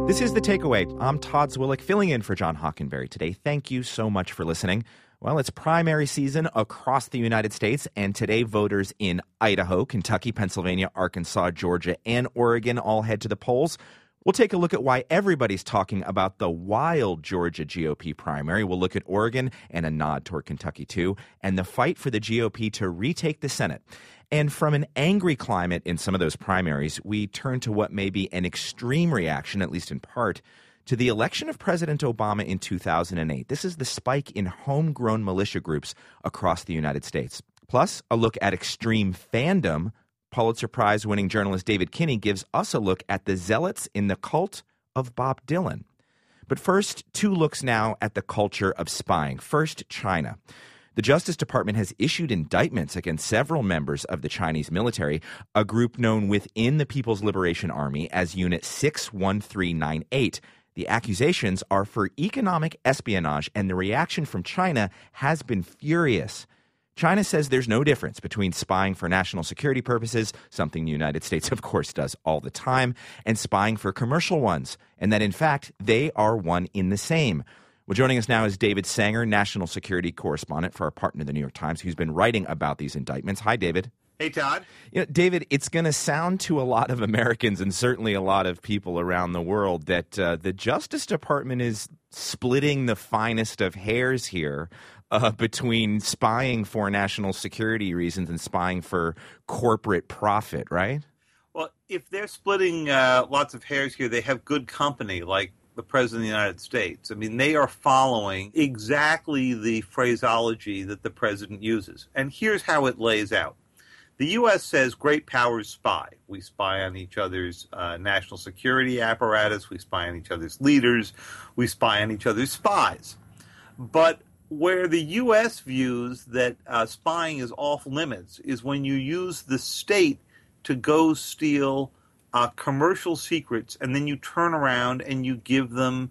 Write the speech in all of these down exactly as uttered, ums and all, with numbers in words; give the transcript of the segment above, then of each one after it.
This is The Takeaway. I'm Todd Zwillich, filling in for John Hockenberry today. Thank you so much for listening. Well, it's primary season across the United States, and today voters in Idaho, Kentucky, Pennsylvania, Arkansas, Georgia, and Oregon all head to the polls. We'll take a look at why everybody's talking about the wild Georgia G O P primary. We'll look at Oregon and a nod toward Kentucky, too, and the fight for the G O P to retake the Senate. And from an angry climate in some of those primaries, we turn to what may be an extreme reaction, at least in part, to the election of President Obama in two thousand eight. This is the spike in homegrown militia groups across the United States. Plus, a look at extreme fandom. Pulitzer Prize-winning journalist David Kinney gives us a look at the zealots in the cult of Bob Dylan. But first, two looks now at the culture of spying. First, China. The Justice Department has issued indictments against several members of the Chinese military, a group known within the People's Liberation Army as Unit six one three nine eight. The accusations are for economic espionage, and the reaction from China has been furious. China says there's no difference between spying for national security purposes, something the United States, of course, does all the time, and spying for commercial ones, and that, in fact, they are one in the same. Well, joining us now is David Sanger, national security correspondent for our partner, the New York Times, who's been writing about these indictments. Hi, David. Hey, Todd. You know, David, it's going to sound to a lot of Americans and certainly a lot of people around the world that uh, the Justice Department is splitting the finest of hairs here uh, between spying for national security reasons and spying for corporate profit, right? Well, if they're splitting uh, lots of hairs here, they have good company, like the President of the United States. I mean, they are following exactly the phraseology that the President uses. And here's how it lays out. The U S says great powers spy. We spy on each other's uh, national security apparatus. We spy on each other's leaders. We spy on each other's spies. But where the U S views that uh, spying is off limits is when you use the state to go steal uh, commercial secrets, and then you turn around and you give them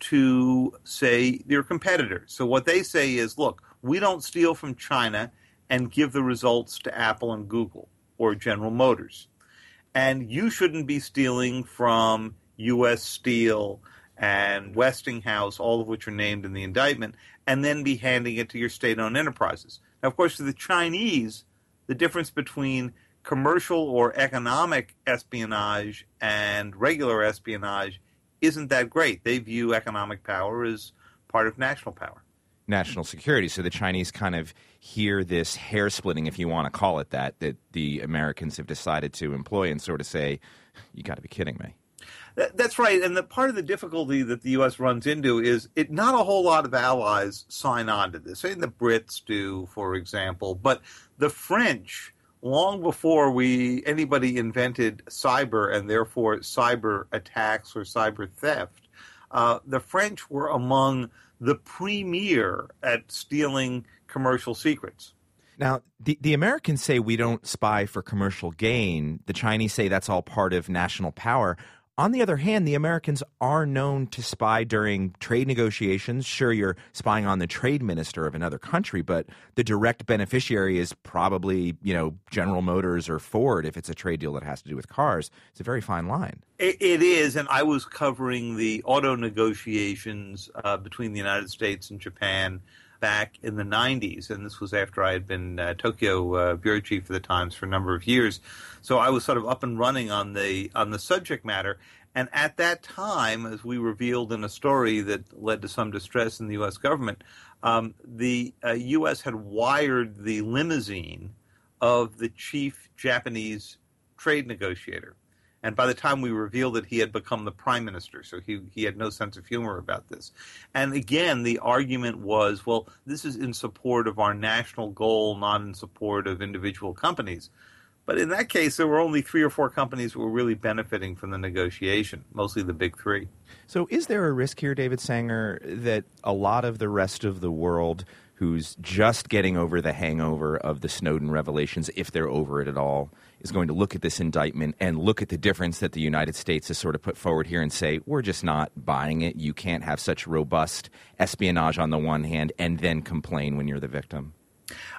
to, say, their competitors. So what they say is, look, we don't steal from China and give the results to Apple and Google or General Motors. And you shouldn't be stealing from U S Steel and Westinghouse, all of which are named in the indictment, and then be handing it to your state-owned enterprises. Now, of course, to the Chinese, the difference between commercial or economic espionage and regular espionage isn't that great. They view economic power as part of national power. National security. So the Chinese kind of hear this hair splitting, if you want to call it that, that the Americans have decided to employ and sort of say, you got to be kidding me. That's right. And the part of the difficulty that the U S runs into is it not a whole lot of allies sign on to this. Say the Brits do, for example, but the French, long before we anybody invented cyber and therefore cyber attacks or cyber theft, uh, the French were among the premier at stealing commercial secrets. Now, the, the Americans say we don't spy for commercial gain. The Chinese say that's all part of national power. On the other hand, the Americans are known to spy during trade negotiations. Sure, you're spying on the trade minister of another country, but the direct beneficiary is probably, you know, General Motors or Ford if it's a trade deal that has to do with cars. It's a very fine line. It, it is, and I was covering the auto negotiations uh, between the United States and Japan back in the nineties, and this was after I had been uh, Tokyo uh, bureau chief for the Times for a number of years. So I was sort of up and running on the on the subject matter. And at that time, as we revealed in a story that led to some distress in the U S government, um, the uh, U S had wired the limousine of the chief Japanese trade negotiator. And by the time we revealed it, he had become the prime minister, so he he had no sense of humor about this. And again, the argument was, well, this is in support of our national goal, not in support of individual companies. But in that case, there were only three or four companies who were really benefiting from the negotiation, mostly the big three. So is there a risk here, David Sanger, that a lot of the rest of the world who's just getting over the hangover of the Snowden revelations, if they're over it at all, is going to look at this indictment and look at the difference that the United States has sort of put forward here and say, we're just not buying it. You can't have such robust espionage on the one hand and then complain when you're the victim.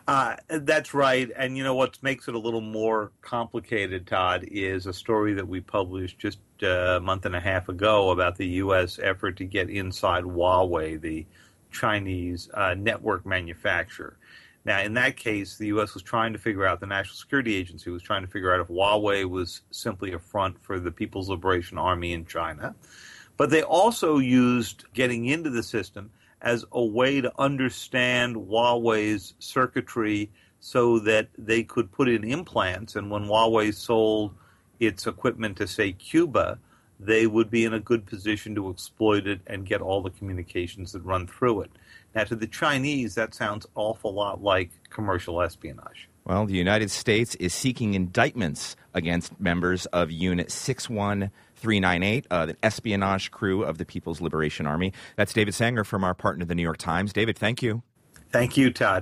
Uh, that's right. And, you know, what makes it a little more complicated, Todd, is a story that we published just a month and a half ago about the U S effort to get inside Huawei, the Chinese uh, network manufacturer. Now, in that case, the U S was trying to figure out, the National Security Agency was trying to figure out if Huawei was simply a front for the People's Liberation Army in China. But they also used getting into the system as a way to understand Huawei's circuitry so that they could put in implants. And when Huawei sold its equipment to, say, Cuba, they would be in a good position to exploit it and get all the communications that run through it. Now, to the Chinese, that sounds an awful lot like commercial espionage. Well, the United States is seeking indictments against members of Unit six one three nine eight, uh, the espionage crew of the People's Liberation Army. That's David Sanger from our partner, the New York Times. David, thank you. Thank you, Todd.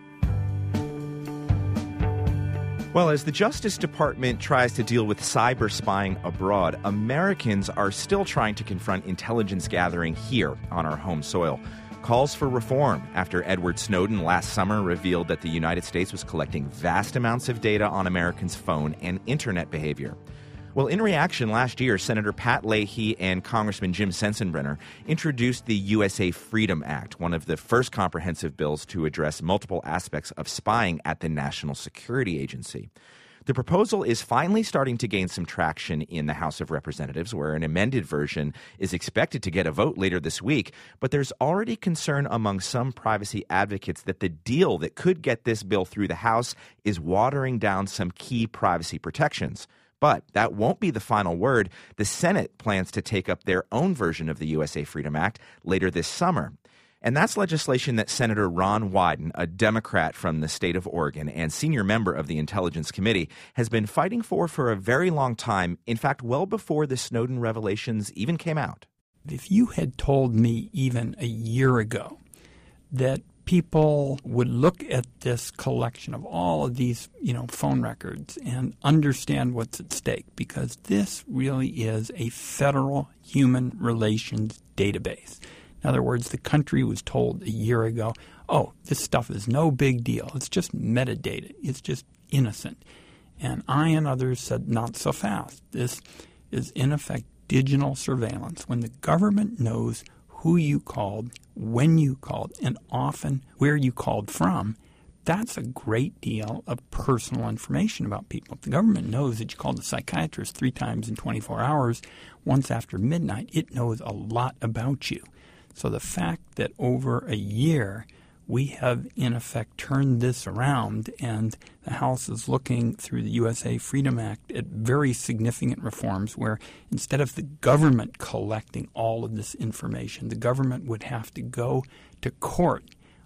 Well, as the Justice Department tries to deal with cyber spying abroad, Americans are still trying to confront intelligence gathering here on our home soil. Calls for reform after Edward Snowden last summer revealed that the United States was collecting vast amounts of data on Americans' phone and internet behavior. Well, in reaction, last year, Senator Pat Leahy and Congressman Jim Sensenbrenner introduced the U S A Freedom Act, one of the first comprehensive bills to address multiple aspects of spying at the National Security Agency. The proposal is finally starting to gain some traction in the House of Representatives, where an amended version is expected to get a vote later this week. But there's already concern among some privacy advocates that the deal that could get this bill through the House is watering down some key privacy protections. But that won't be the final word. The Senate plans to take up their own version of the U S A Freedom Act later this summer. And that's legislation that Senator Ron Wyden, a Democrat from the state of Oregon and senior member of the Intelligence Committee, has been fighting for for a very long time, in fact, well before the Snowden revelations even came out. If you had told me even a year ago that people would look at this collection of all of these, you know, phone records and understand what's at stake, because this really is a federal human relations database. In other words, the country was told a year ago, oh, this stuff is no big deal. It's just metadata. It's just innocent. And I and others said, not so fast. This is, in effect, digital surveillance. When the government knows who you called, when you called, and often where you called from, that's a great deal of personal information about people. If the government knows that you called a psychiatrist three times in twenty-four hours, once after midnight, it knows a lot about you. So the fact that over a year we have, in effect, turned this around, and the House is looking through the U S A Freedom Act at very significant reforms where instead of the government collecting all of this information, the government would have to go to court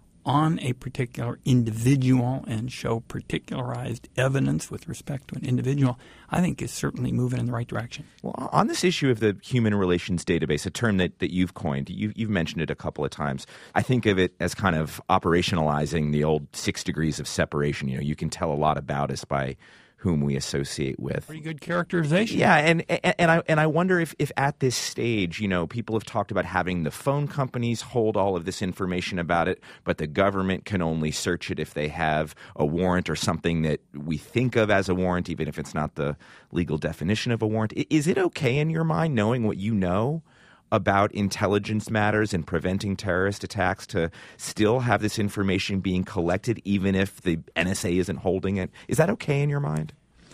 on a particular individual and show particularized evidence with respect to an individual, I think is certainly moving in the right direction. Well, on this issue of the human relations database, a term that, that you've coined, you, you've mentioned it a couple of times. I think of it as kind of operationalizing the old six degrees of separation. You know, you can tell a lot about us by whom we associate with. Pretty good characterization. Yeah, and, and and I and I wonder if, if at this stage, you know, people have talked about having the phone companies hold all of this information about it, but the government can only search it if they have a warrant or something that we think of as a warrant, even if it's not the legal definition of a warrant. Is it okay in your mind, knowing what you know about intelligence matters and preventing terrorist attacks, to still have this information being collected even if the N S A isn't holding it? Is that okay in your mind?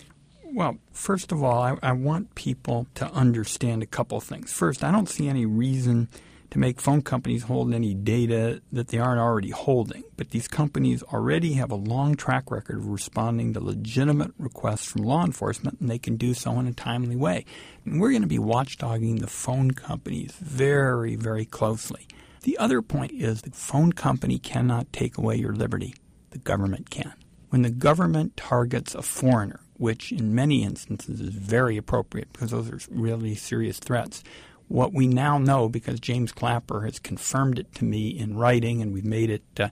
Well, first of all, I, I want people to understand a couple of things. First, I don't see any reason to make phone companies hold any data that they aren't already holding. But these companies already have a long track record of responding to legitimate requests from law enforcement, and they can do so in a timely way. And we're going to be watchdogging the phone companies very, very closely. The other point is the phone company cannot take away your liberty. The government can. When the government targets a foreigner, which in many instances is very appropriate because those are really serious threats, what we now know, because James Clapper has confirmed it to me in writing and we've made it uh,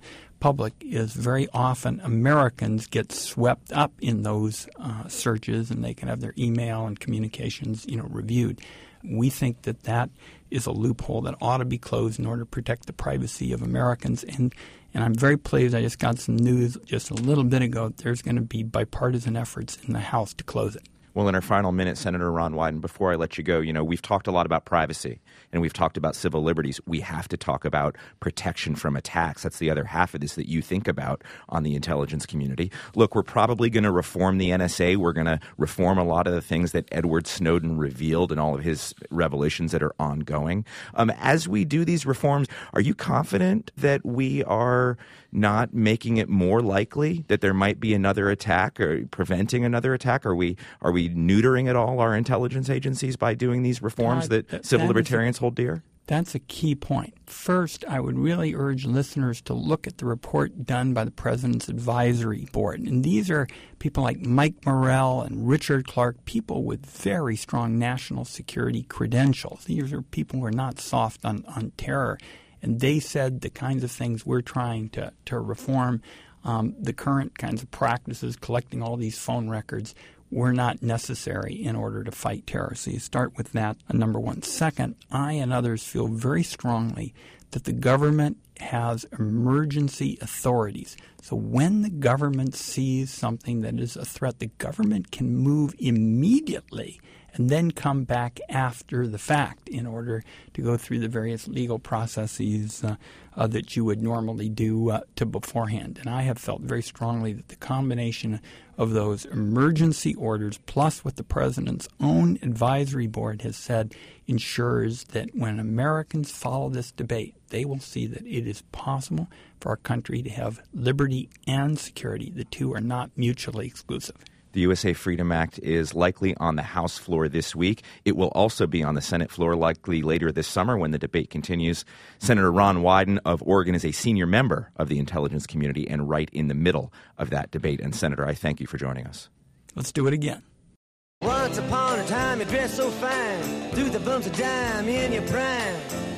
public is very often Americans get swept up in those uh, searches, and they can have their email and communications, you know, reviewed. We think that that is a loophole that ought to be closed in order to protect the privacy of Americans. And and I'm very pleased. I just got some news just a little bit ago. There's going to be bipartisan efforts in the House to close it. Well, in our final minute, Senator Ron Wyden, before I let you go, you know, we've talked a lot about privacy and we've talked about civil liberties. We have to talk about protection from attacks. That's the other half of this that you think about on the intelligence community. Look, we're probably going to reform the N S A. We're going to reform a lot of the things that Edward Snowden revealed and all of his revelations that are ongoing. Um, as we do these reforms, are you confident that we are not making it more likely that there might be another attack or preventing another attack? Are we are we neutering at all our intelligence agencies by doing these reforms God, that civil that libertarians a, hold dear? That's a key point. First, I would really urge listeners to look at the report done by the President's Advisory Board. And these are people like Mike Morrell and Richard Clark, people with very strong national security credentials. These are people who are not soft on, on terror. And they said the kinds of things we're trying to, to reform, um, the current kinds of practices, collecting all these phone records, were not necessary in order to fight terror. So you start with that, uh, number one. Second, I and others feel very strongly that the government has emergency authorities. So when the government sees something that is a threat, the government can move immediately and then come back after the fact in order to go through the various legal processes uh, uh, that you would normally do uh, to beforehand. And I have felt very strongly that the combination of those emergency orders plus what the President's own advisory board has said ensures that when Americans follow this debate, they will see that it is possible for our country to have liberty and security. The two are not mutually exclusive. The U S A Freedom Act is likely on the House floor this week. It will also be on the Senate floor likely later this summer when the debate continues. Senator Ron Wyden of Oregon is a senior member of the intelligence community and right in the middle of that debate. And Senator, I thank you for joining us. Let's do it again. Once upon a time you dressed so fine, threw the bumps of dime in your prime.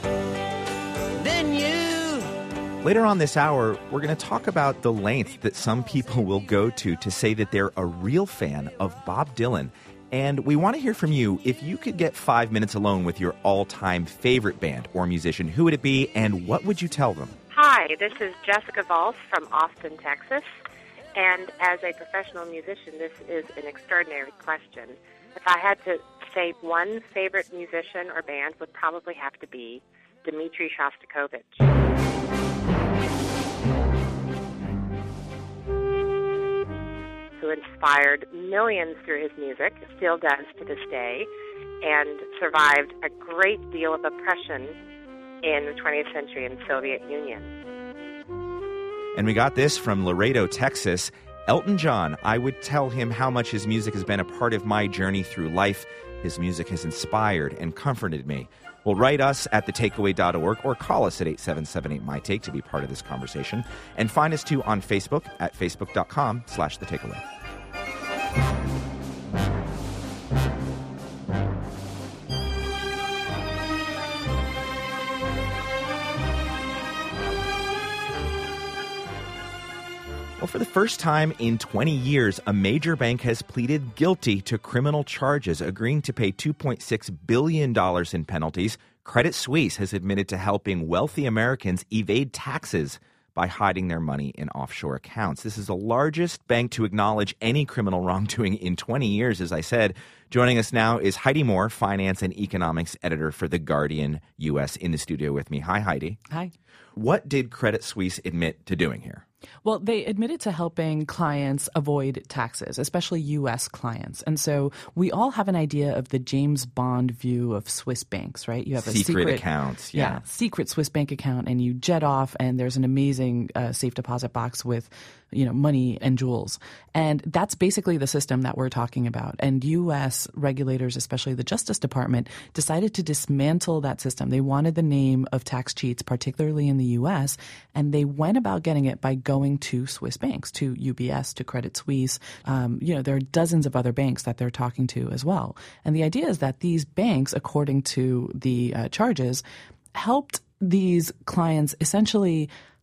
Then you... Later on this hour, we're going to talk about the length that some people will go to to say that they're a real fan of Bob Dylan. And we want to hear from you. If you could get five minutes alone with your all-time favorite band or musician, who would it be and what would you tell them? Hi, this is Jessica Valls from Austin, Texas. And as a professional musician, this is an extraordinary question. If I had to say one favorite musician or band, would probably have to be Dmitri Shostakovich. Who inspired millions through his music, still does to this day, and survived a great deal of oppression in the twentieth century in the Soviet Union. And we got this from Laredo, Texas. Elton John, I would tell him how much his music has been a part of my journey through life. His music has inspired and comforted me. Well, write us at the takeaway dot org or call us at eight seven seven eight, M Y Take to be part of this conversation. And find us, too, on Facebook at facebook.com slash the takeaway. Well, for the first time in twenty years, a major bank has pleaded guilty to criminal charges, agreeing to pay two point six billion dollars in penalties. Credit Suisse has admitted to helping wealthy Americans evade taxes by hiding their money in offshore accounts. This is the largest bank to acknowledge any criminal wrongdoing in twenty years, as I said. Joining us now is Heidi Moore, finance and economics editor for The Guardian U S, in the studio with me. Hi, Heidi. Hi. What did Credit Suisse admit to doing here? Well, they admitted to helping clients avoid taxes, especially U S clients. And so we all have an idea of the James Bond view of Swiss banks, right? You have a secret, secret accounts. Yeah. yeah, secret Swiss bank account, and you jet off, and there's an amazing uh, safe deposit box with, you know, money and jewels. And that's basically the system that we're talking about. And U S regulators, especially the Justice Department, decided to dismantle that system. They wanted the name of tax cheats, particularly in the U S, and they went about getting it by going to Swiss banks, to U B S, to Credit Suisse. Um, you know, there are dozens of other banks that they're talking to as well. And the idea is that these banks, according to the uh, charges, helped these clients essentially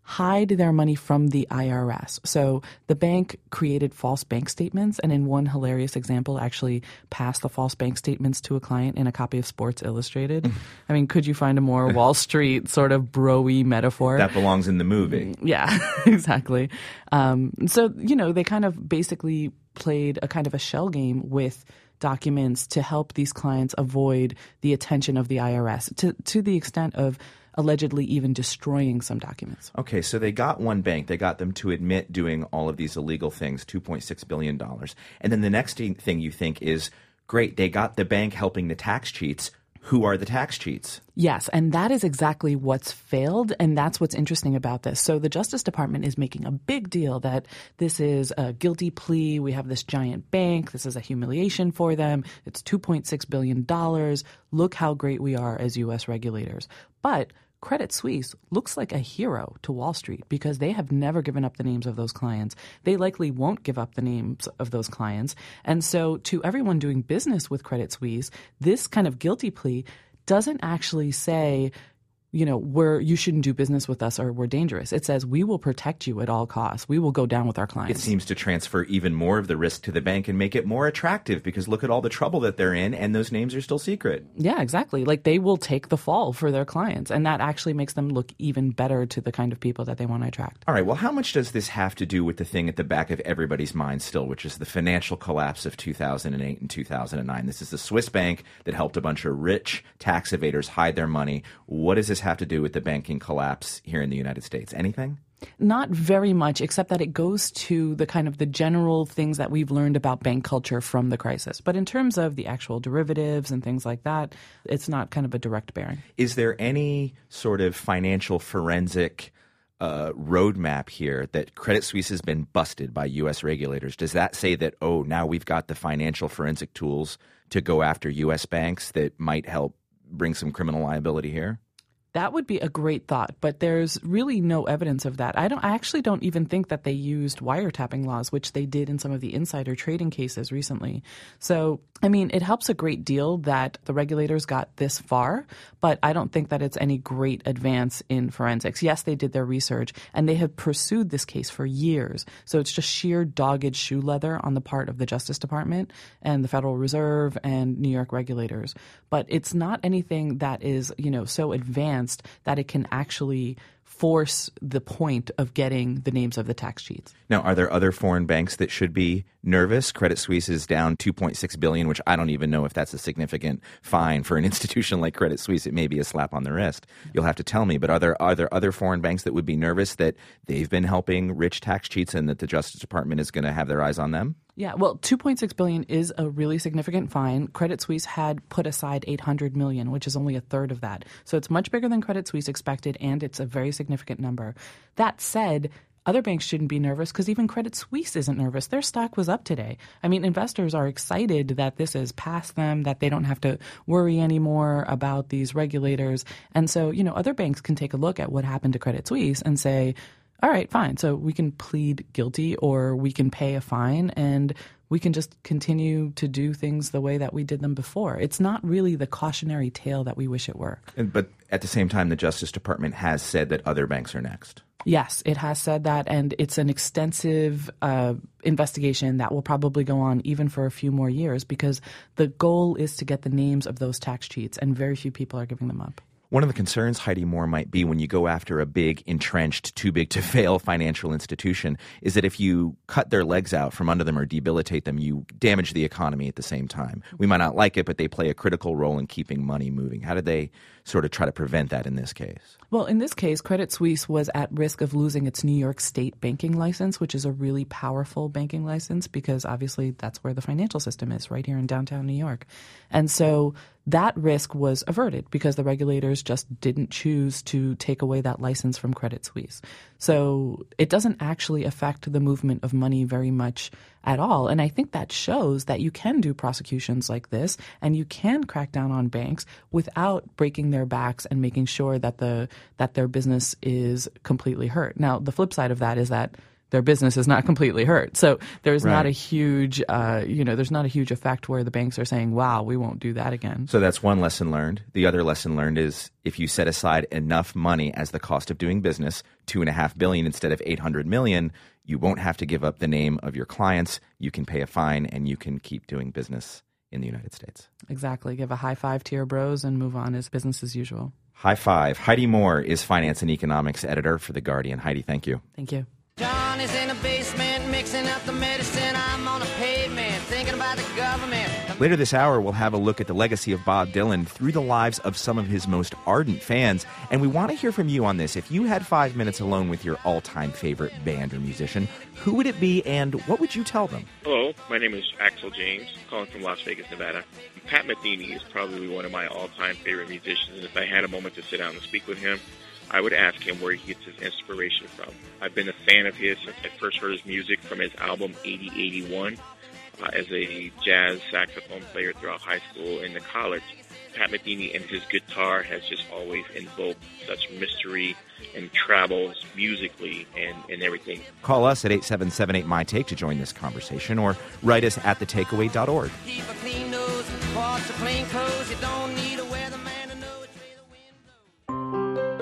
hide their money from the I R S. So the bank created false bank statements, and in one hilarious example actually passed the false bank statements to a client in a copy of Sports Illustrated. I mean, could you find a more Wall Street sort of bro-y metaphor? That belongs in the movie. Yeah, exactly. Um, so, you know, they kind of basically played a kind of a shell game with documents to help these clients avoid the attention of the I R S to, to the extent of allegedly even destroying some documents. Okay, so they got one bank. They got them to admit doing all of these illegal things, two point six billion dollars. And then the next thing you think is, great, they got the bank helping the tax cheats. Who are the tax cheats? Yes, and that is exactly what's failed, and that's what's interesting about this. So the Justice Department is making a big deal that this is a guilty plea. We have this giant bank. This is a humiliation for them. It's two point six billion dollars. Look how great we are as U S regulators. But Credit Suisse looks like a hero to Wall Street because they have never given up the names of those clients. They likely won't give up the names of those clients. And so to everyone doing business with Credit Suisse, this kind of guilty plea doesn't actually say, you know, we're, you shouldn't do business with us or we're dangerous. It says we will protect you at all costs. We will go down with our clients. It seems to transfer even more of the risk to the bank and make it more attractive because look at all the trouble that they're in and those names are still secret. Yeah, exactly. Like they will take the fall for their clients, and that actually makes them look even better to the kind of people that they want to attract. All right. Well, how much does this have to do with the thing at the back of everybody's mind still, which is the financial collapse of two thousand eight and two thousand nine? This is the Swiss bank that helped a bunch of rich tax evaders hide their money. What does this have to do with the banking collapse here in the United States? Anything? Not very much, except that it goes to the kind of the general things that we've learned about bank culture from the crisis. But in terms of the actual derivatives and things like that, it's not kind of a direct bearing. Is there any sort of financial forensic uh, roadmap here that Credit Suisse has been busted by U S regulators? Does that say that, oh, now we've got the financial forensic tools to go after U S banks that might help bring some criminal liability here? That would be a great thought, but there's really no evidence of that. I don't. I actually don't even think that they used wiretapping laws, which they did in some of the insider trading cases recently. So, I mean, it helps a great deal that the regulators got this far, but I don't think that it's any great advance in forensics. Yes, they did their research, and they have pursued this case for years. So it's just sheer dogged shoe leather on the part of the Justice Department and the Federal Reserve and New York regulators. But it's not anything that is, you know, so advanced that it can actually force the point of getting the names of the tax cheats. Now, are there other foreign banks that should be nervous? Credit Suisse is down two point six billion dollars, which I don't even know if that's a significant fine for an institution like Credit Suisse. It may be a slap on the wrist. You'll have to tell me. But are there, are there other foreign banks that would be nervous that they've been helping rich tax cheats and that the Justice Department is going to have their eyes on them? Yeah, well, two point six billion dollars is a really significant fine. Credit Suisse had put aside eight hundred million dollars, which is only a third of that. So it's much bigger than Credit Suisse expected, and it's a very significant number. That said, other banks shouldn't be nervous because even Credit Suisse isn't nervous. Their stock was up today. I mean, investors are excited that this is past them, that they don't have to worry anymore about these regulators. And so, you know, other banks can take a look at what happened to Credit Suisse and say, all right, fine. So we can plead guilty or we can pay a fine and we can just continue to do things the way that we did them before. It's not really the cautionary tale that we wish it were. But at the same time, the Justice Department has said that other banks are next. Yes, it has said that, and it's an extensive uh, investigation that will probably go on even for a few more years because the goal is to get the names of those tax cheats, and very few people are giving them up. One of the concerns, Heidi Moore, might be when you go after a big, entrenched, too-big-to-fail financial institution is that if you cut their legs out from under them or debilitate them, you damage the economy at the same time. We might not like it, but they play a critical role in keeping money moving. How did they sort of try to prevent that in this case? Well, in this case, Credit Suisse was at risk of losing its New York State banking license, which is a really powerful banking license because obviously that's where the financial system is, right here in downtown New York. And so that risk was averted because the regulators just didn't choose to take away that license from Credit Suisse. So it doesn't actually affect the movement of money very much at all. And I think that shows that you can do prosecutions like this and you can crack down on banks without breaking their backs and making sure that the that their business is completely hurt. Now, the flip side of that is that their business is not completely hurt. So there's Right. not a huge, uh, you know, there's not a huge effect where the banks are saying, wow, we won't do that again. So that's one lesson learned. The other lesson learned is if you set aside enough money as the cost of doing business, two and a half billion instead of eight hundred million, you won't have to give up the name of your clients. You can pay a fine and you can keep doing business in the United States. Exactly. Give a high five to your bros and move on as business as usual. High five. Heidi Moore is finance and economics editor for The Guardian. Heidi, thank you. Thank you. John is in the basement mixing up the medicine. I'm on the pavement thinking about the government. Later this hour, we'll have a look at the legacy of Bob Dylan through the lives of some of his most ardent fans. And we want to hear from you on this. If you had five minutes alone with your all-time favorite band or musician, who would it be and what would you tell them? Hello, my name is Axel James, calling from Las Vegas, Nevada. Pat Metheny is probably one of my all-time favorite musicians, and if I had a moment to sit down and speak with him, I would ask him where he gets his inspiration from. I've been a fan of his since I first heard his music from his album eighty eighty-one. Uh, as a jazz saxophone player throughout high school and the college, Pat Metheny and his guitar has just always invoked such mystery and travels musically and, and everything. Call us at eight seven seven eight, M Y Take to join this conversation or write us at the takeaway dot org. Keep a clean nose, wash the plain clothes. You don't need a weatherman to know which way the wind blows.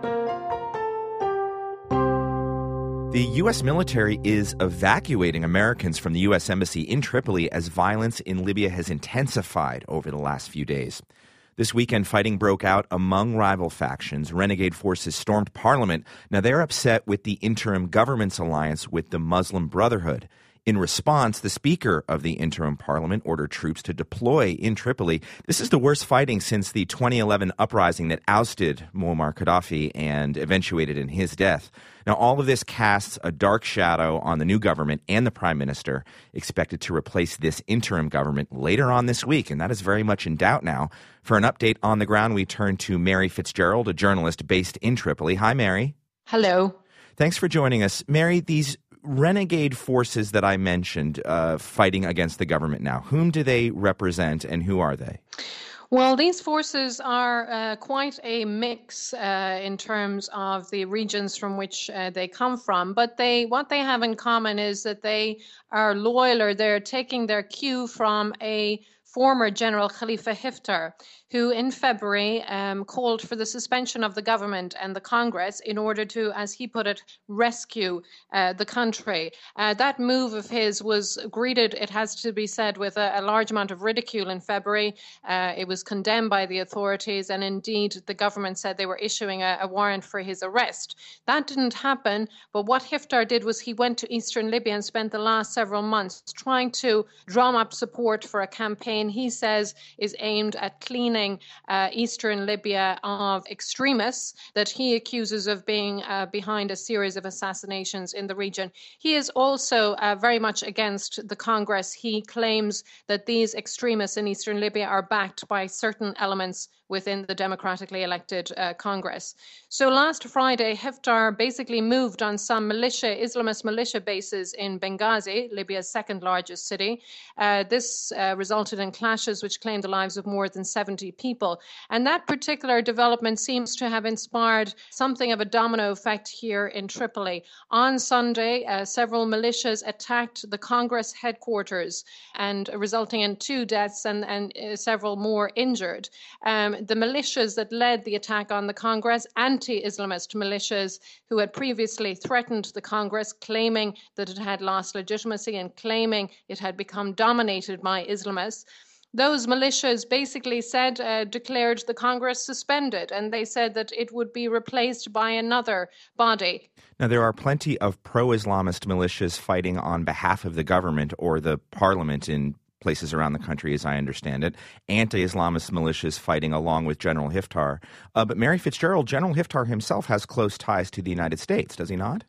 The U S military is evacuating Americans from the U S Embassy in Tripoli as violence in Libya has intensified over the last few days. This weekend, fighting broke out among rival factions. Renegade forces stormed parliament. Now they're upset with the interim government's alliance with the Muslim Brotherhood. In response, the Speaker of the interim parliament ordered troops to deploy in Tripoli. This is the worst fighting since the twenty eleven uprising that ousted Muammar Gaddafi and eventuated in his death. Now, all of this casts a dark shadow on the new government and the prime minister, expected to replace this interim government later on this week, and that is very much in doubt now. For an update on the ground, we turn to Mary Fitzgerald, a journalist based in Tripoli. Hi, Mary. Hello. Thanks for joining us. Mary, these renegade forces that I mentioned uh, fighting against the government now, whom do they represent and who are they? Well, these forces are uh, quite a mix uh, in terms of the regions from which uh, they come from. But they, what they have in common is that they are loyal, or they're taking their cue from a former General Khalifa Haftar, who in February um, called for the suspension of the government and the Congress in order to, as he put it, rescue uh, the country. Uh, that move of his was greeted, it has to be said, with a, a large amount of ridicule in February. Uh, it was condemned by the authorities, and indeed the government said they were issuing a, a warrant for his arrest. That didn't happen, but what Haftar did was he went to eastern Libya and spent the last several months trying to drum up support for a campaign he says is aimed at cleaning uh, eastern Libya of extremists that he accuses of being uh, behind a series of assassinations in the region. He is also uh, very much against the Congress. He claims that these extremists in eastern Libya are backed by certain elements within the democratically elected uh, Congress. So last Friday, Haftar basically moved on some militia, Islamist militia bases in Benghazi, Libya's second largest city. Uh, this uh, resulted in clashes which claimed the lives of more than seventy people. And that particular development seems to have inspired something of a domino effect here in Tripoli. On Sunday, uh, several militias attacked the Congress headquarters, and uh, resulting in two deaths and, and uh, several more injured. Um, the militias that led the attack on the Congress, anti-Islamist militias who had previously threatened the Congress, claiming that it had lost legitimacy and claiming it had become dominated by Islamists. Those militias basically said, uh, declared the Congress suspended, and they said that it would be replaced by another body. Now, there are plenty of pro-Islamist militias fighting on behalf of the government or the parliament in places around the country, as I understand it, anti-Islamist militias fighting along with General Haftar. Uh, but Mary Fitzgerald, General Haftar himself has close ties to the United States, does he not?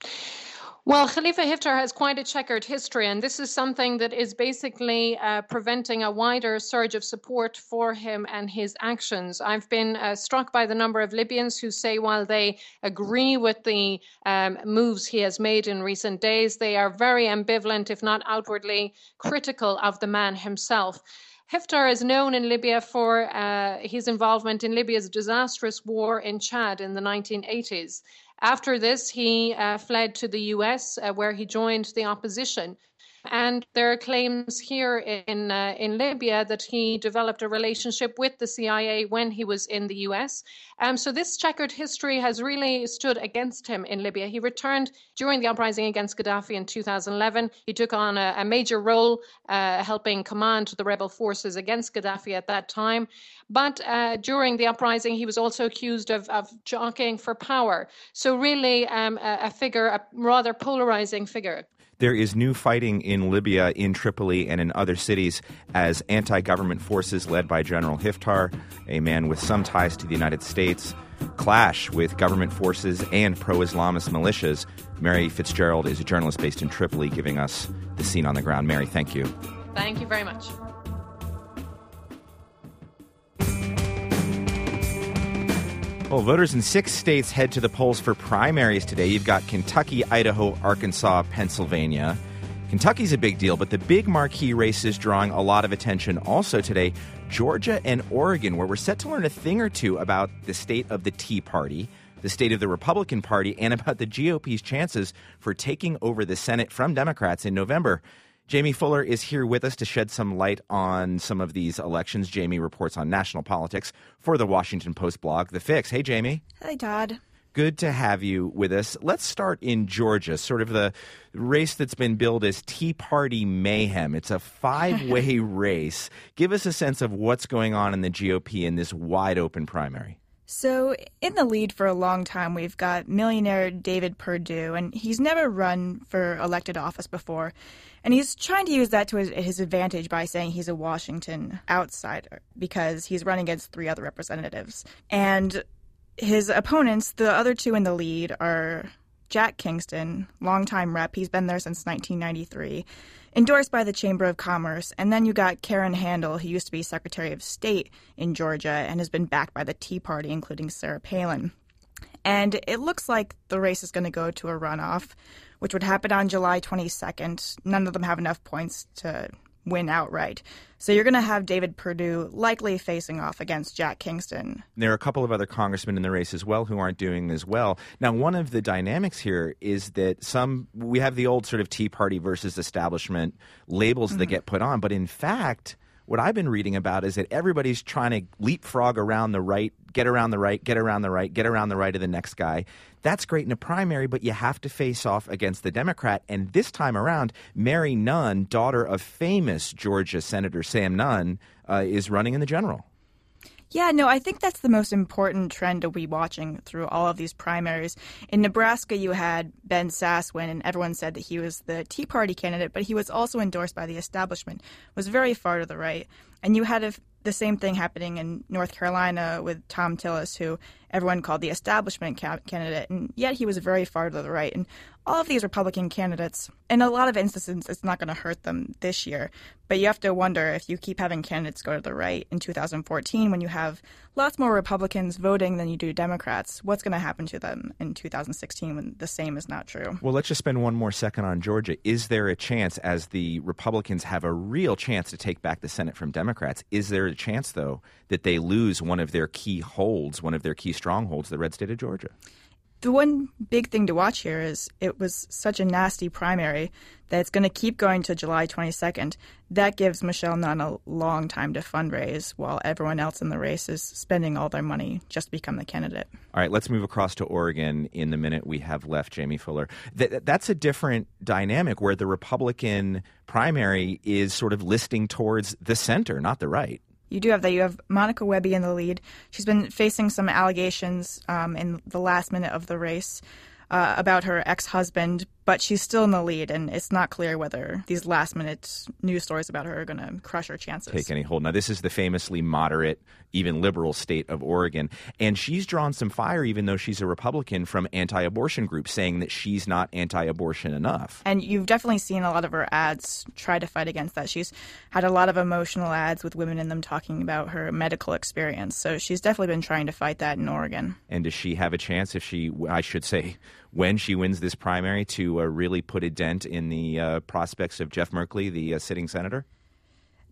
Well, Khalifa Haftar has quite a checkered history, and this is something that is basically uh, preventing a wider surge of support for him and his actions. I've been uh, struck by the number of Libyans who say while they agree with the um, moves he has made in recent days, they are very ambivalent, if not outwardly critical of the man himself. Haftar is known in Libya for uh, his involvement in Libya's disastrous war in Chad in the nineteen eighties. After this, he uh, fled to the U S, uh, where he joined the opposition. And there are claims here in uh, in Libya that he developed a relationship with the C I A when he was in the U S. Um, so this checkered history has really stood against him in Libya. He returned during the uprising against Gaddafi in two thousand eleven. He took on a, a major role uh, helping command the rebel forces against Gaddafi at that time. But uh, during the uprising, he was also accused of, of jockeying for power. So really um, a, a figure, a rather polarizing figure. There is new fighting in Libya, in Tripoli, and in other cities as anti-government forces led by General Hiftar, a man with some ties to the United States, clash with government forces and pro-Islamist militias. Mary Fitzgerald is a journalist based in Tripoli, giving us the scene on the ground. Mary, thank you. Thank you very much. Well, voters in six states head to the polls for primaries today. You've got Kentucky, Idaho, Arkansas, Pennsylvania. Kentucky's a big deal, but the big marquee races drawing a lot of attention also today, Georgia and Oregon, where we're set to learn a thing or two about the state of the Tea Party, the state of the Republican Party, and about the G O P's chances for taking over the Senate from Democrats in November. Jamie Fuller is here with us to shed some light on some of these elections. Jamie reports on national politics for the Washington Post blog, The Fix. Hey, Jamie. Hi, Todd. Good to have you with us. Let's start in Georgia, sort of the race that's been billed as Tea Party mayhem. It's a five-way race. Give us a sense of what's going on in the G O P in this wide-open primary. So in the lead for a long time, we've got millionaire David Perdue, and he's never run for elected office before. And he's trying to use that to his, his advantage by saying he's a Washington outsider because he's running against three other representatives. And his opponents, the other two in the lead, are Jack Kingston, longtime rep. He's been there since nineteen ninety-three, endorsed by the Chamber of Commerce. And then you got Karen Handel, who used to be Secretary of State in Georgia and has been backed by the Tea Party, including Sarah Palin. And it looks like the race is going to go to a runoff, which would happen on July twenty-second. None of them have enough points to win outright. So you're going to have David Perdue likely facing off against Jack Kingston. There are a couple of other congressmen in the race as well who aren't doing as well. Now, one of the dynamics here is that some we have the old sort of Tea Party versus establishment labels mm-hmm. that get put on. But in fact, what I've been reading about is that everybody's trying to leapfrog around the right, get around the right, get around the right, get around the right of the next guy. That's great in a primary, but you have to face off against the Democrat. And this time around, Mary Nunn, daughter of famous Georgia Senator Sam Nunn, uh, is running in the general. Yeah, no, I think that's the most important trend to be watching through all of these primaries. In Nebraska, you had Ben Sasse win, and everyone said that he was the Tea Party candidate, but he was also endorsed by the establishment, was very far to the right. And you had a, the same thing happening in North Carolina with Tom Tillis, who everyone called the establishment ca- candidate, and yet he was very far to the right. And all of these Republican candidates, in a lot of instances, it's not going to hurt them this year. But you have to wonder if you keep having candidates go to the right in two thousand fourteen, when you have lots more Republicans voting than you do Democrats, what's going to happen to them in two thousand sixteen when the same is not true? Well, let's just spend one more second on Georgia. Is there a chance, as the Republicans have a real chance to take back the Senate from Democrats, is there a chance, though, that they lose one of their key holds, one of their key strongholds, the red state of Georgia? The one big thing to watch here is it was such a nasty primary that it's going to keep going to July twenty-second. That gives Michelle Nunn a long time to fundraise while everyone else in the race is spending all their money just to become the candidate. All right, let's move across to Oregon in the minute we have left, Jamie Fuller. Th- that's a different dynamic where the Republican primary is sort of listing towards the center, not the right. You do have that. You have Monica Webby in the lead. She's been facing some allegations um, in the last minute of the race uh, about her ex-husband, but she's still in the lead, and it's not clear whether these last-minute news stories about her are going to crush her chances. Take any hold. Now, this is the famously moderate, even liberal state of Oregon, and she's drawn some fire, even though she's a Republican, from anti-abortion groups saying that she's not anti-abortion enough. And you've definitely seen a lot of her ads try to fight against that. She's had a lot of emotional ads with women in them talking about her medical experience, so she's definitely been trying to fight that in Oregon. And does she have a chance, if she, I should say, when she wins this primary, to uh, really put a dent in the uh, prospects of Jeff Merkley, the uh, sitting senator?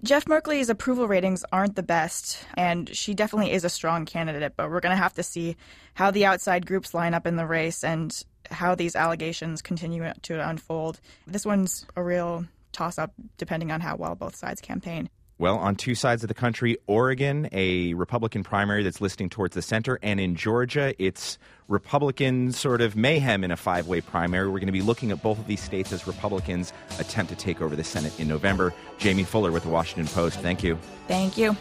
Jeff Merkley's approval ratings aren't the best, and she definitely is a strong candidate, but we're going to have to see how the outside groups line up in the race and how these allegations continue to unfold. This one's a real toss-up depending on how well both sides campaign. Well, on two sides of the country, Oregon, a Republican primary that's listing towards the center, and in Georgia, it's Republican sort of mayhem in a five-way primary. We're going to be looking at both of these states as Republicans attempt to take over the Senate in November. Jamie Fuller with The Washington Post. Thank you. Thank you.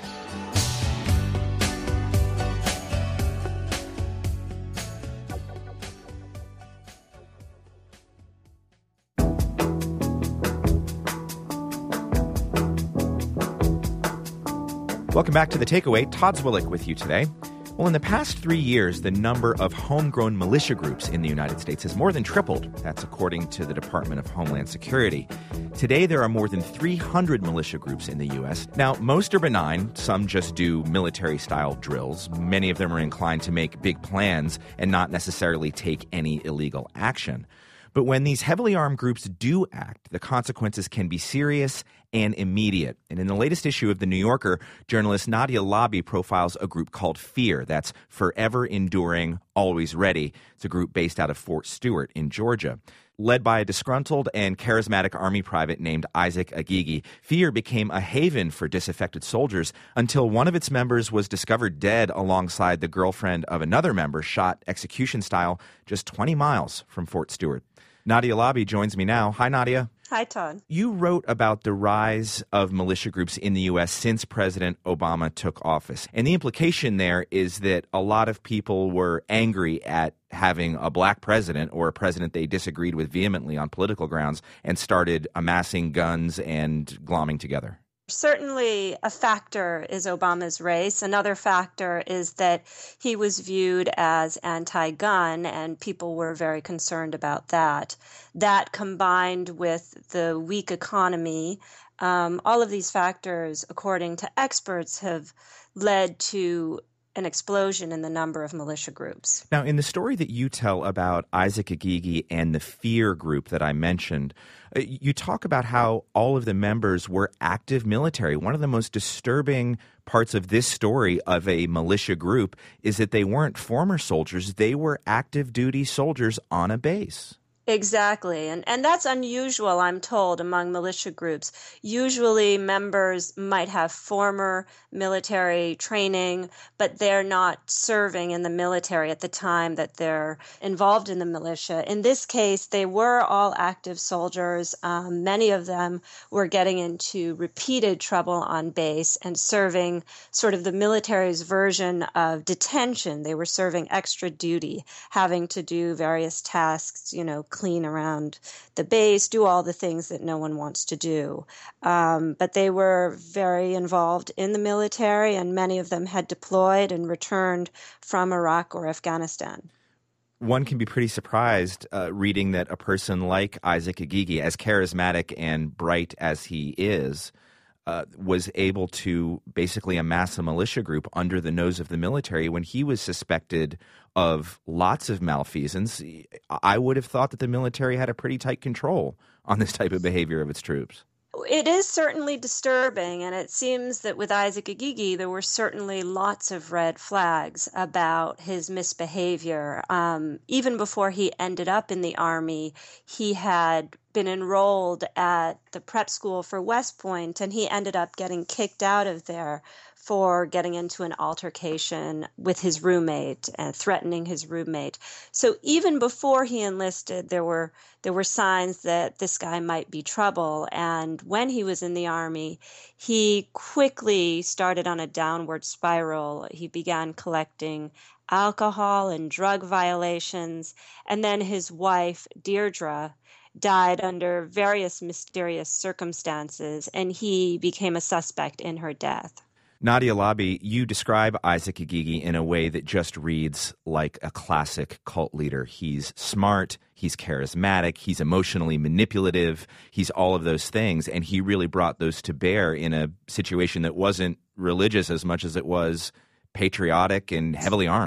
Welcome back to The Takeaway. Todd Zwillich with you today. Well, in the past three years, the number of homegrown militia groups in the United States has more than tripled. That's according to the Department of Homeland Security. Today, there are more than three hundred militia groups in the U S. Now, most are benign. Some just do military-style drills. Many of them are inclined to make big plans and not necessarily take any illegal action. But when these heavily armed groups do act, the consequences can be serious and immediate. And in the latest issue of The New Yorker, journalist Nadia Labi profiles a group called FEAR. That's Forever Enduring, Always Ready. It's a group based out of Fort Stewart in Georgia. Led by a disgruntled and charismatic Army private named Isaac Agigi, FEAR became a haven for disaffected soldiers until one of its members was discovered dead alongside the girlfriend of another member, shot execution style just twenty miles from Fort Stewart. Nadia Labi joins me now. Hi, Nadia. Hi, Todd. You wrote about the rise of militia groups in the U S since President Obama took office. And the implication there is that a lot of people were angry at having a black president or a president they disagreed with vehemently on political grounds and started amassing guns and glomming together. Certainly a factor is Obama's race. Another factor is that he was viewed as anti-gun, and people were very concerned about that. That combined with the weak economy, um, all of these factors, according to experts, have led to an explosion in the number of militia groups. Now, in the story that you tell about Isaac Agigi and the FEAR group that I mentioned, you talk about how all of the members were active military. One of the most disturbing parts of this story of a militia group is that they weren't former soldiers. They were active duty soldiers on a base. Exactly. And and that's unusual, I'm told, among militia groups. Usually members might have former military training, but they're not serving in the military at the time that they're involved in the militia. In this case, they were all active soldiers. Um, many of them were getting into repeated trouble on base and serving sort of the military's version of detention. They were serving extra duty, having to do various tasks, you know, clean around the base, do all the things that no one wants to do. Um, but they were very involved in the military, and many of them had deployed and returned from Iraq or Afghanistan. One can be pretty surprised uh, reading that a person like Isaac Agigi, as charismatic and bright as he is, Uh, was able to basically amass a militia group under the nose of the military when he was suspected of lots of malfeasance. I would have thought that the military had a pretty tight control on this type of behavior of its troops. It is certainly disturbing, and it seems that with Isaac Agigi, there were certainly lots of red flags about his misbehavior. Um, even before he ended up in the Army, he had been enrolled at the prep school for West Point, and he ended up getting kicked out of there for getting into an altercation with his roommate and threatening his roommate. So even before he enlisted, there were there were signs that this guy might be trouble. And when he was in the Army, he quickly started on a downward spiral. He began collecting alcohol and drug violations. And then his wife, Deirdre, died under various mysterious circumstances, and he became a suspect in her death. Nadia Labi, you describe Isaac Agigi in a way that just reads like a classic cult leader. He's smart, he's charismatic, he's emotionally manipulative, he's all of those things, and he really brought those to bear in a situation that wasn't religious as much as it was patriotic and heavily armed.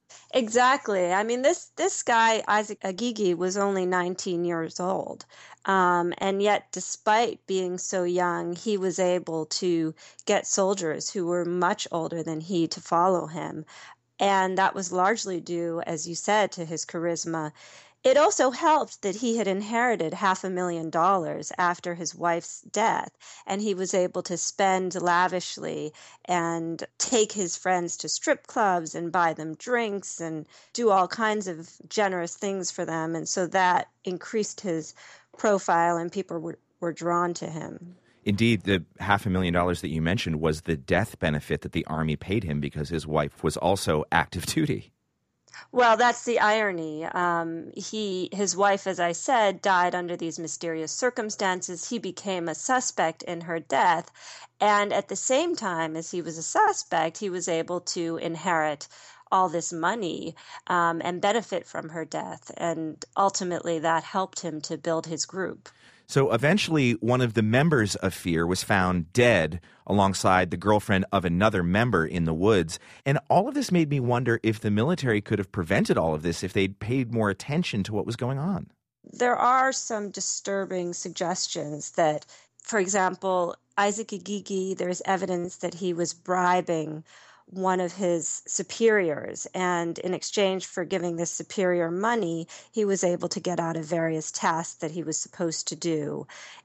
Exactly. I mean, this, this guy, Isaac Agigi, was only nineteen years old. Um, and yet, despite being so young, he was able to get soldiers who were much older than he to follow him. And that was largely due, as you said, to his charisma. It also helped that he had inherited half a million dollars after his wife's death, and he was able to spend lavishly and take his friends to strip clubs and buy them drinks and do all kinds of generous things for them. And so that increased his profile, and people were, were drawn to him. Indeed, the half a million dollars that you mentioned was the death benefit that the Army paid him because his wife was also active duty. Well, that's the irony. Um, he, his wife, as I said, died under these mysterious circumstances. He became a suspect in her death. And at the same time as he was a suspect, he was able to inherit all this money um, and benefit from her death. And ultimately, that helped him to build his group. So eventually, one of the members of Fear was found dead alongside the girlfriend of another member in the woods. And all of this made me wonder if the military could have prevented all of this if they'd paid more attention to what was going on. There are some disturbing suggestions that, for example, Isaac Agigi, there's evidence that he was bribing one of his superiors, and in exchange for giving this superior money, he was able to get out of various tasks that he was supposed to do.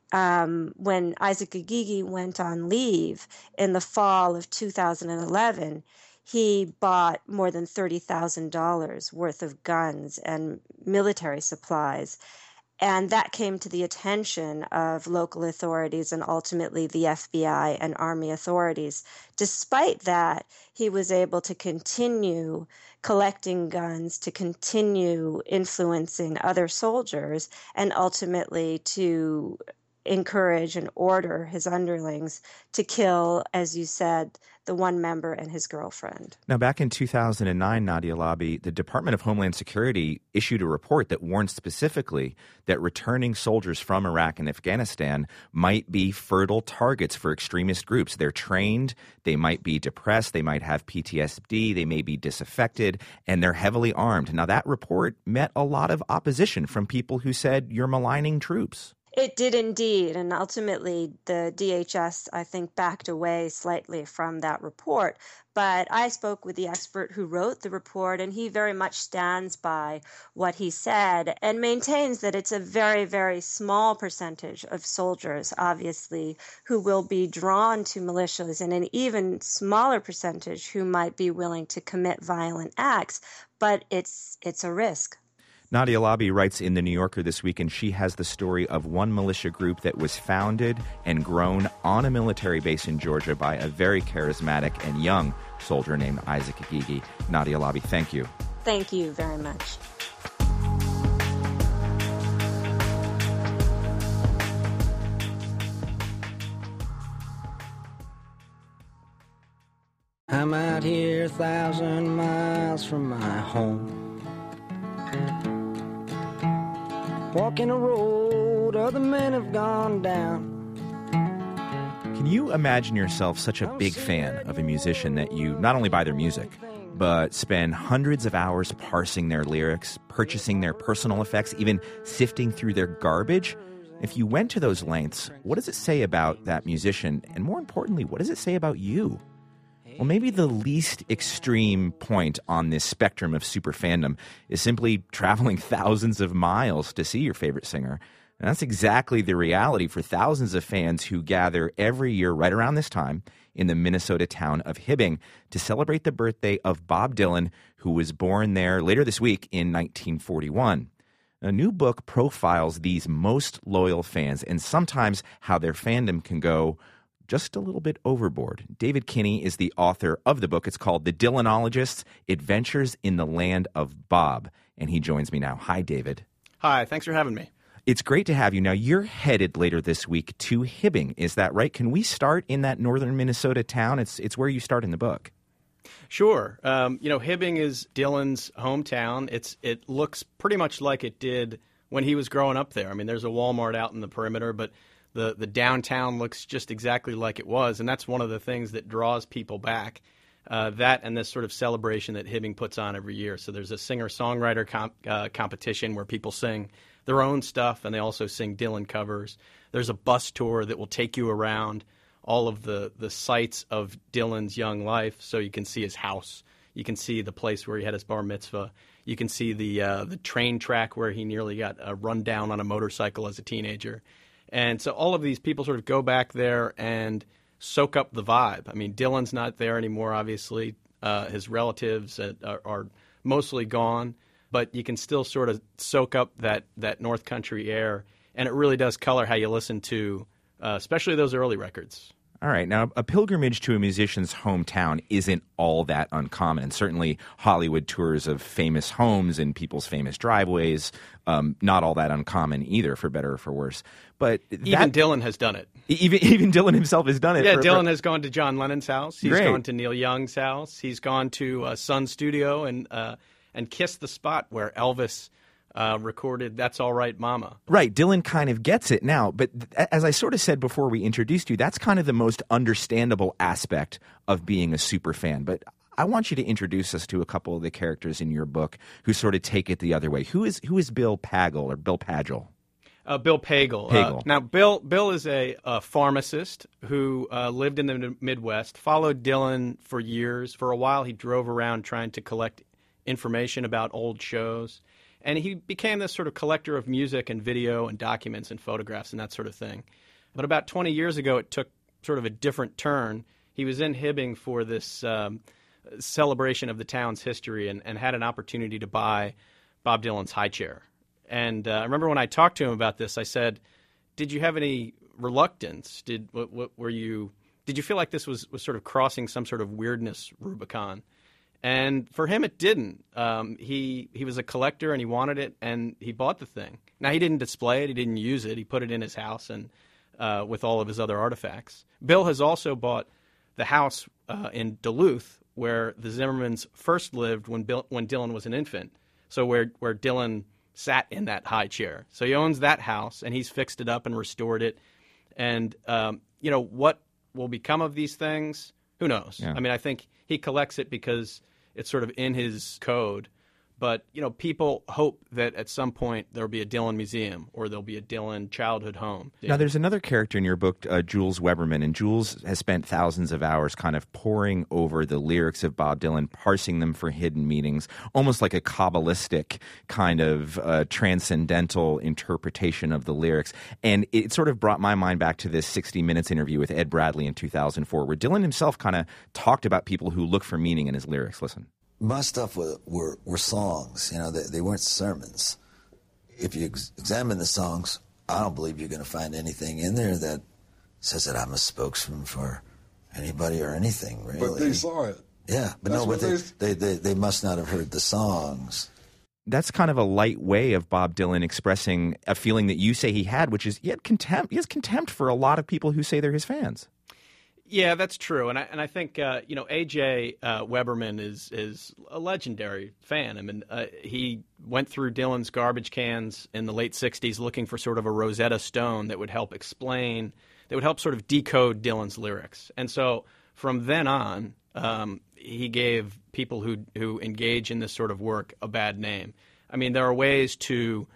Um, when Isaac Agigi went on leave in the fall of two thousand eleven, he bought more than thirty thousand dollars worth of guns and military supplies. And that came to the attention of local authorities and ultimately the F B I and Army authorities. Despite that, he was able to continue collecting guns, to continue influencing other soldiers, and ultimately to encourage and order his underlings to kill, as you said, the one member and his girlfriend. Now, back in two thousand nine, Nadia Labi, the Department of Homeland Security issued a report that warned specifically that returning soldiers from Iraq and Afghanistan might be fertile targets for extremist groups. They're trained, they might be depressed, they might have P T S D, they may be disaffected, and they're heavily armed. Now, that report met a lot of opposition from people who said you're maligning troops. It did indeed, and ultimately the D H S, I think, backed away slightly from that report. But I spoke with the expert who wrote the report, and he very much stands by what he said and maintains that it's a very, very small percentage of soldiers, obviously, who will be drawn to militias, and an even smaller percentage who might be willing to commit violent acts. But it's it's a risk. Nadia Labi writes in The New Yorker this week, and she has the story of one militia group that was founded and grown on a military base in Georgia by a very charismatic and young soldier named Isaac Agigi. Nadia Labi, thank you. Thank you very much. I'm out here a thousand miles from my home, walking a road other men have gone down. Can you imagine yourself such a big fan of a musician that you not only buy their music, but spend hundreds of hours parsing their lyrics, purchasing their personal effects, even sifting through their garbage? If you went to those lengths, what does it say about that musician? And more importantly, what does it say about you? Well, maybe the least extreme point on this spectrum of super fandom is simply traveling thousands of miles to see your favorite singer. And that's exactly the reality for thousands of fans who gather every year right around this time in the Minnesota town of Hibbing to celebrate the birthday of Bob Dylan, who was born there later this week in nineteen forty-one. A new book profiles these most loyal fans and sometimes how their fandom can go just a little bit overboard. David Kinney is the author of the book. It's called The Dylanologists, Adventures in the Land of Bob. And he joins me now. Hi, David. Hi, thanks for having me. It's great to have you. Now, you're headed later this week to Hibbing. Is that right? Can we start in that northern Minnesota town? It's it's where you start in the book. Sure. Um, you know, Hibbing is Dylan's hometown. It's It looks pretty much like it did when he was growing up there. I mean, there's a Walmart out in the perimeter, but The the downtown looks just exactly like it was, and that's one of the things that draws people back. Uh, that and this sort of celebration that Hibbing puts on every year. So there's a singer-songwriter comp, uh, competition where people sing their own stuff, and they also sing Dylan covers. There's a bus tour that will take you around all of the, the sites of Dylan's young life, so you can see his house. You can see the place where he had his bar mitzvah. You can see the uh, the train track where he nearly got uh, run down on a motorcycle as a teenager. And so all of these people sort of go back there and soak up the vibe. I mean, Dylan's not there anymore, obviously. Uh, his relatives are, are mostly gone, but you can still sort of soak up that, that North Country air, and it really does color how you listen to, uh, especially those early records. All right. Now, a pilgrimage to a musician's hometown isn't all that uncommon. And certainly Hollywood tours of famous homes and people's famous driveways, um, not all that uncommon either, for better or for worse. But that, even Dylan has done it. Even even Dylan himself has done it. Yeah, for, Dylan for, has gone to John Lennon's house. He's Great. gone to Neil Young's house. He's gone to uh, Sun Studio and uh, and kissed the spot where Elvis Uh, recorded That's All Right, Mama. Right. Dylan kind of gets it now. But th- as I sort of said before we introduced you, that's kind of the most understandable aspect of being a super fan. But I want you to introduce us to a couple of the characters in your book who sort of take it the other way. Who is who is Bill Pagel or Bill Pagel? Uh, Bill Pagel. Pagel. Uh, now, Bill Bill is a, a pharmacist who uh, lived in the Midwest, followed Dylan for years. For a while, he drove around trying to collect information about old shows. And he became this sort of collector of music and video and documents and photographs and that sort of thing. But about twenty years ago, it took sort of a different turn. He was in Hibbing for this um, celebration of the town's history and, and had an opportunity to buy Bob Dylan's high chair. And uh, I remember when I talked to him about this, I said, did you have any reluctance? Did what, what were you? Did you feel like this was, was sort of crossing some sort of weirdness Rubicon? And for him, it didn't. Um, he he was a collector, and he wanted it, and he bought the thing. Now, he didn't display it. He didn't use it. He put it in his house and uh, with all of his other artifacts. Bill has also bought the house uh, in Duluth where the Zimmermans first lived when Bill, when Dylan was an infant, so where, where Dylan sat in that high chair. So he owns that house, and he's fixed it up and restored it. And, um, you know, what will become of these things? Who knows? Yeah. I mean, I think he collects it because it's sort of in his code. But, you know, people hope that at some point there'll be a Dylan museum or there'll be a Dylan childhood home. Now, there's another character in your book, uh, Jules Weberman, and Jules has spent thousands of hours kind of poring over the lyrics of Bob Dylan, parsing them for hidden meanings, almost like a Kabbalistic kind of uh, transcendental interpretation of the lyrics. And it sort of brought my mind back to this sixty minutes interview with Ed Bradley in two thousand four, where Dylan himself kind of talked about people who look for meaning in his lyrics. Listen. My stuff were, were, were songs, you know, they, they weren't sermons. If you ex- examine the songs, I don't believe you're going to find anything in there that says that I'm a spokesman for anybody or anything, really. But they saw it. Yeah, but That's no, but what they, they, they, they must not have heard the songs. That's kind of a light way of Bob Dylan expressing a feeling that you say he had, which is he had contempt. He has contempt for a lot of people who say they're his fans. Yeah, that's true, and I and I think uh, you know A J uh, Weberman is is a legendary fan. I mean, uh, he went through Dylan's garbage cans in the late sixties looking for sort of a Rosetta Stone that would help explain, that would help sort of decode Dylan's lyrics. And so from then on, um, he gave people who who engage in this sort of work a bad name. I mean, there are ways to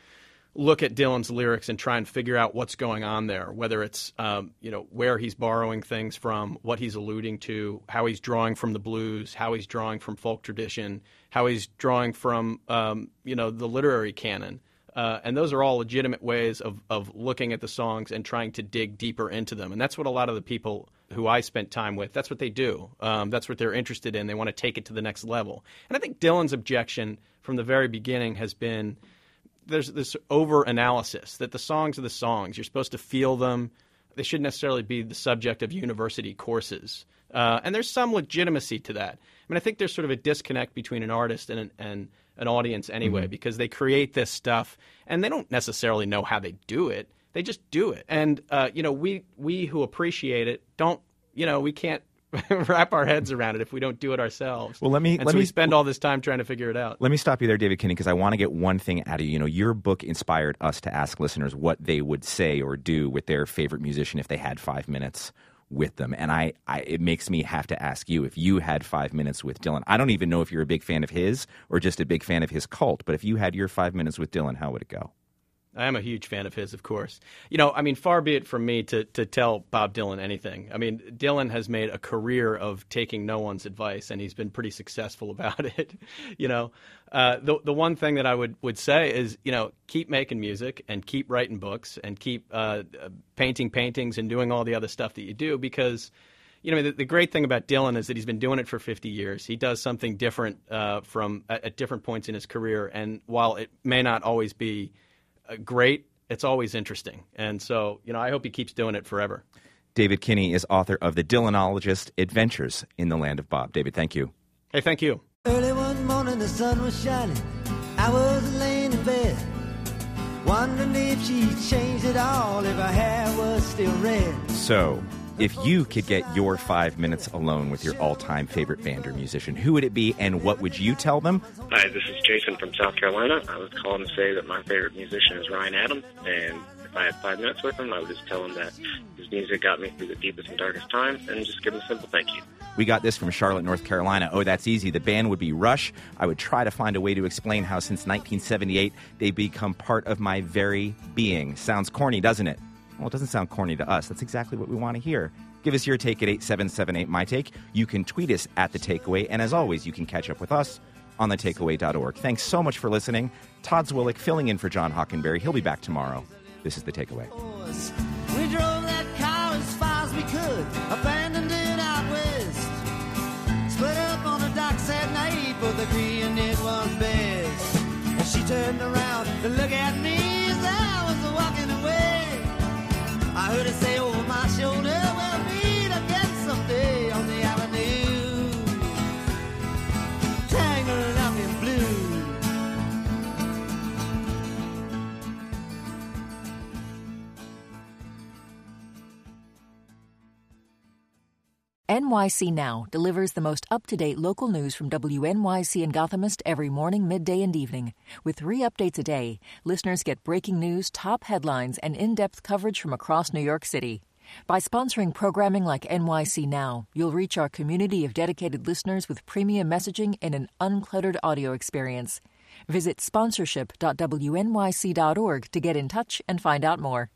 look at Dylan's lyrics and try and figure out what's going on there, whether it's um, you know where he's borrowing things from, what he's alluding to, how he's drawing from the blues, how he's drawing from folk tradition, how he's drawing from um, you know the literary canon. Uh, and those are all legitimate ways of, of looking at the songs and trying to dig deeper into them. And that's what a lot of the people who I spent time with, that's what they do. Um, that's what they're interested in. They want to take it to the next level. And I think Dylan's objection from the very beginning has been there's this over-analysis, that the songs are the songs. You're supposed to feel them. They shouldn't necessarily be the subject of university courses. Uh, and there's some legitimacy to that. I mean, I think there's sort of a disconnect between an artist and an, and an audience anyway, mm-hmm. because they create this stuff, and they don't necessarily know how they do it. They just do it. And, uh, you know, we we who appreciate it don't, you know, we can't wrap our heads around it if we don't do it ourselves. Well, let me and let so me we spend all this time trying to figure it out. Let me stop you there, David Kinney, because I want to get one thing out of you. You know, your book inspired us to ask listeners what they would say or do with their favorite musician if they had five minutes. with them. And I, I it makes me have to ask you, if you had five minutes with Dylan, I don't even know if you're a big fan of his or just a big fan of his cult, but if you had your five minutes with Dylan, how would it go? I am a huge fan of his, of course. You know, I mean, far be it from me to, to tell Bob Dylan anything. I mean, Dylan has made a career of taking no one's advice, and he's been pretty successful about it. You know, uh, the the one thing that I would, would say is, you know, keep making music and keep writing books and keep uh, painting paintings and doing all the other stuff that you do, because, you know, the, the great thing about Dylan is that he's been doing it for fifty years. He does something different uh, from at, at different points in his career, and while it may not always be great, it's always interesting. And so, you know, I hope he keeps doing it forever. David Kinney is author of The Dylanologist, Adventures in the Land of Bob. David, thank you. Hey, thank you. Early one morning, the sun was shining. I was laying in bed, wondering if she changed it all, if her hair was still red. So, if you could get your five minutes alone with your all-time favorite band or musician, who would it be and what would you tell them? Hi, this is Jason from South Carolina. I was calling to say that my favorite musician is Ryan Adams, and if I had five minutes with him, I would just tell him that his music got me through the deepest and darkest times, and just give him a simple thank you. We got this from Charlotte, North Carolina. Oh, that's easy. The band would be Rush. I would try to find a way to explain how since nineteen seventy-eight they become part of my very being. Sounds corny, doesn't it? Well, it doesn't sound corny to us. That's exactly what we want to hear. Give us your take at eight seven seven eight, my take. You can tweet us at The Takeaway. And as always, you can catch up with us on the takeaway dot org. Thanks so much for listening. Todd Zwillich filling in for John Hockenberry. He'll be back tomorrow. This is The Takeaway. We drove that car as far as we could, abandoned it out west. Split up on the docks that night, both agreeing it was best. And she turned around to look at me as I was walking away. I heard her say over my shoulder, we'll meet again someday on the avenue, tangled up in blue. N Y C Now delivers the most up-to-date local news from W N Y C and Gothamist every morning, midday, and evening. With three updates a day, listeners get breaking news, top headlines, and in-depth coverage from across New York City. By sponsoring programming like N Y C Now, you'll reach our community of dedicated listeners with premium messaging in an uncluttered audio experience. Visit sponsorship dot W N Y C dot org to get in touch and find out more.